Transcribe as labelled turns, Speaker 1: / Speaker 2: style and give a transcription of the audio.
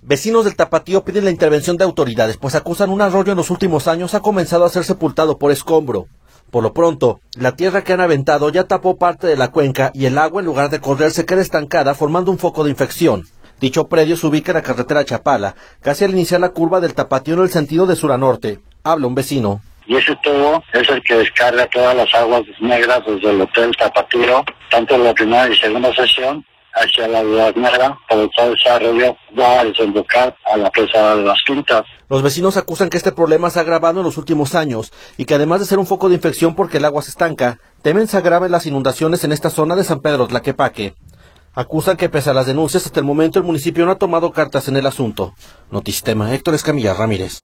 Speaker 1: Vecinos del Tapatío piden la intervención de autoridades, pues acusan un arroyo en los últimos años ha comenzado a ser sepultado por escombro. Por lo pronto, la tierra que han aventado ya tapó parte de la cuenca y el agua, en lugar de correr, se queda estancada, formando un foco de infección. Dicho predio se ubica en la carretera Chapala, casi al iniciar la curva del Tapatío en el sentido de sur a norte. Habla un vecino.
Speaker 2: Y ese tubo es el que descarga todas las aguas negras desde el Hotel Tapatío, tanto en la primera y segunda sesión, hacia la Negra, por todo ese arroyo va a desembocar a la presa de las Quintas.
Speaker 1: Los vecinos acusan que este problema se ha agravado en los últimos años y que además de ser un foco de infección porque el agua se estanca, temen se agraven las inundaciones en esta zona de San Pedro Tlaquepaque. Acusan que pese a las denuncias, hasta el momento el municipio no ha tomado cartas en el asunto. Notistema, Héctor Escamilla Ramírez.